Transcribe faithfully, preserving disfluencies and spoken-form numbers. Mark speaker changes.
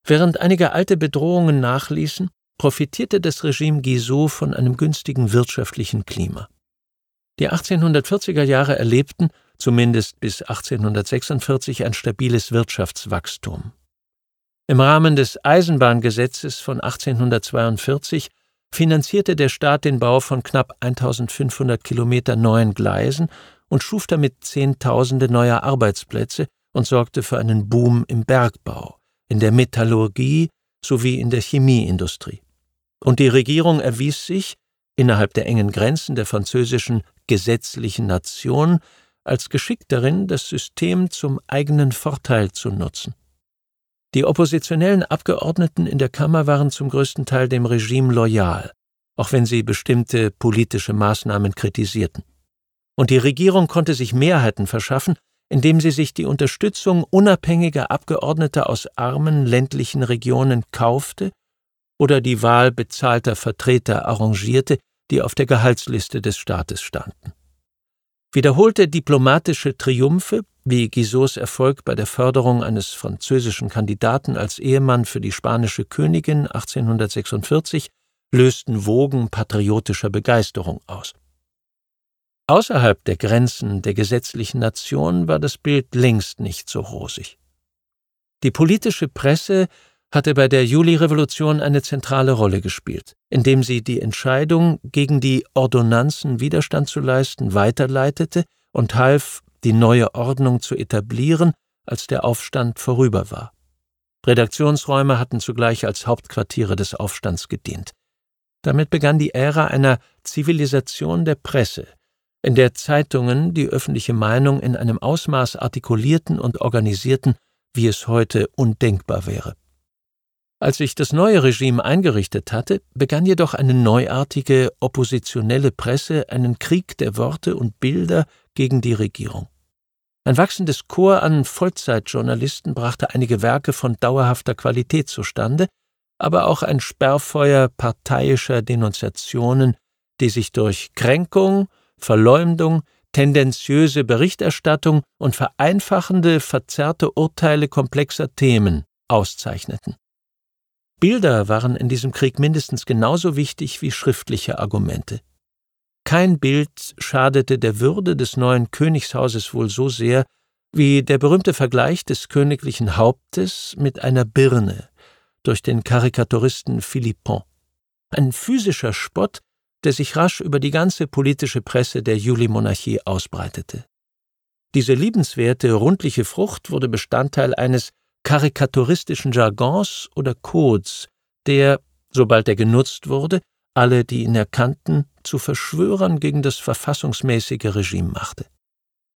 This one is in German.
Speaker 1: Während einige alte Bedrohungen nachließen, profitierte das Regime Guizot von einem günstigen wirtschaftlichen Klima. Die achtzehnhundertvierziger Jahre erlebten, zumindest bis achtzehnhundertsechsundvierzig, ein stabiles Wirtschaftswachstum. Im Rahmen des Eisenbahngesetzes von achtzehnhundertzweiundvierzig finanzierte der Staat den Bau von knapp eintausendfünfhundert Kilometer neuen Gleisen und schuf damit Zehntausende neuer Arbeitsplätze und sorgte für einen Boom im Bergbau, in der Metallurgie sowie in der Chemieindustrie. Und die Regierung erwies sich, innerhalb der engen Grenzen der französischen gesetzlichen Nation, als geschickt darin, das System zum eigenen Vorteil zu nutzen. Die oppositionellen Abgeordneten in der Kammer waren zum größten Teil dem Regime loyal, auch wenn sie bestimmte politische Maßnahmen kritisierten. Und die Regierung konnte sich Mehrheiten verschaffen, indem sie sich die Unterstützung unabhängiger Abgeordneter aus armen ländlichen Regionen kaufte oder die Wahl bezahlter Vertreter arrangierte, die auf der Gehaltsliste des Staates standen. Wiederholte diplomatische Triumphe, wie Guizots Erfolg bei der Förderung eines französischen Kandidaten als Ehemann für die spanische Königin achtzehnhundertsechsundvierzig, lösten Wogen patriotischer Begeisterung aus. Außerhalb der Grenzen der gesetzlichen Nation war das Bild längst nicht so rosig. Die politische Presse hatte bei der Julirevolution eine zentrale Rolle gespielt, indem sie die Entscheidung, gegen die Ordonnanzen Widerstand zu leisten, weiterleitete und half, die neue Ordnung zu etablieren, als der Aufstand vorüber war. Redaktionsräume hatten zugleich als Hauptquartiere des Aufstands gedient. Damit begann die Ära einer Zivilisation der Presse, in der Zeitungen die öffentliche Meinung in einem Ausmaß artikulierten und organisierten, wie es heute undenkbar wäre. Als sich das neue Regime eingerichtet hatte, begann jedoch eine neuartige, oppositionelle Presse einen Krieg der Worte und Bilder gegen die Regierung. Ein wachsendes Korps an Vollzeitjournalisten brachte einige Werke von dauerhafter Qualität zustande, aber auch ein Sperrfeuer parteiischer Denunziationen, die sich durch Kränkung, Verleumdung, tendenziöse Berichterstattung und vereinfachende, verzerrte Urteile komplexer Themen auszeichneten. Bilder waren in diesem Krieg mindestens genauso wichtig wie schriftliche Argumente. Kein Bild schadete der Würde des neuen Königshauses wohl so sehr wie der berühmte Vergleich des königlichen Hauptes mit einer Birne durch den Karikaturisten Philippon. Ein physischer Spott, der sich rasch über die ganze politische Presse der Julimonarchie ausbreitete. Diese liebenswerte, rundliche Frucht wurde Bestandteil eines karikaturistischen Jargons oder Codes, der, sobald er genutzt wurde, alle, die ihn erkannten, zu Verschwörern gegen das verfassungsmäßige Regime machte.